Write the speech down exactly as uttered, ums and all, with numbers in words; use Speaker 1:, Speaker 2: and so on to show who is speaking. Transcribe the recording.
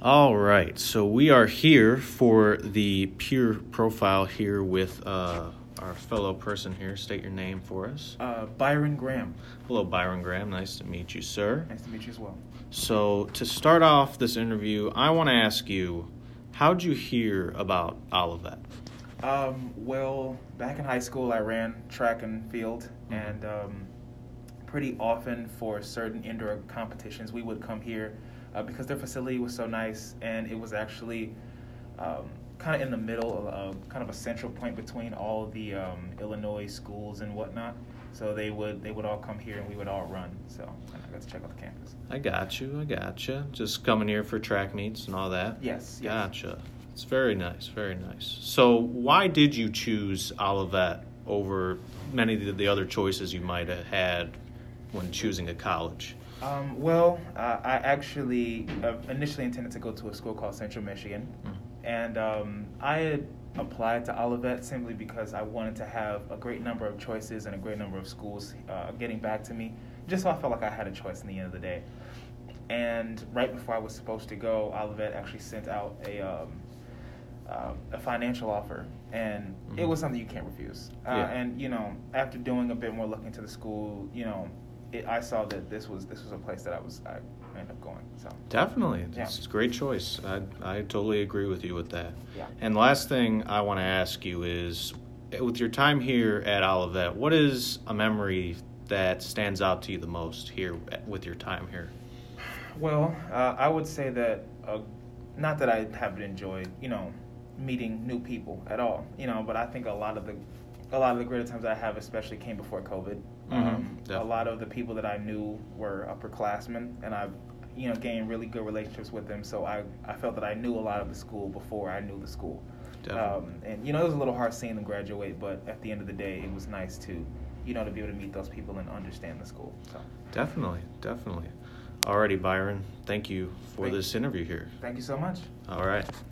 Speaker 1: All right, so we are here for the peer profile here with uh, our fellow person here. State your name for us.
Speaker 2: Uh, Byron Graham.
Speaker 1: Hello, Byron Graham. Nice to meet you, sir.
Speaker 2: Nice to meet you as well.
Speaker 1: So to start off this interview, I want to ask you, how'd you hear about Olivet?
Speaker 2: Um, well, back in high school, I ran track and field,
Speaker 1: Mm-hmm.
Speaker 2: and um, pretty often for certain indoor competitions, we would come here uh, because their facility was so nice, and it was actually um, kind of in the middle of uh, kind of a central point between all the um, Illinois schools and whatnot. So they would they would all come here, and we would all run. So I got to check out the campus.
Speaker 1: I got you, I got you. Just coming here for track meets and all that?
Speaker 2: Yes, yes.
Speaker 1: Gotcha. It's very nice, very nice. So why did you choose Olivet over many of the other choices you might have had when choosing a college?
Speaker 2: Um, well, uh, I actually uh, initially intended to go to a school called Central Michigan,
Speaker 1: Mm.
Speaker 2: and um, I had applied to Olivet simply because I wanted to have a great number of choices and a great number of schools uh, getting back to me, just so I felt like I had a choice in the end of the day. And right before I was supposed to go, Olivet actually sent out a um, uh, a financial offer, and
Speaker 1: Mhm.
Speaker 2: it was something you can't refuse. Uh,
Speaker 1: Yeah.
Speaker 2: And you know, after doing a bit more look into the school, you know, it, I saw that this was this was a place that I was I ended up going. So
Speaker 1: Definitely.
Speaker 2: Yeah.
Speaker 1: It's a great choice. I, I totally agree with you with that.
Speaker 2: yeah.
Speaker 1: And last thing I want to ask you is, with your time here at Olivet, what is a memory that stands out to you the most here at- with your time here?
Speaker 2: Well, uh, I would say that uh, not that I haven't enjoyed, you know, meeting new people at all, you know, but I think a lot of the a lot of the greater times I have especially came before COVID.
Speaker 1: Mhm,
Speaker 2: Um, a
Speaker 1: definitely.
Speaker 2: lot of the people that I knew were upperclassmen, and I've, you know, gained really good relationships with them. So I, I felt that I knew a lot of the school before I knew the school.
Speaker 1: Definitely.
Speaker 2: Um, and, you know, it was a little hard seeing them graduate, but at the end of the day, it was nice to, you know, to be able to meet those people and understand the school. So
Speaker 1: Definitely, definitely. Alrighty, Byron. Thank you for
Speaker 2: Thank-
Speaker 1: this interview here.
Speaker 2: thank you so much.
Speaker 1: All right.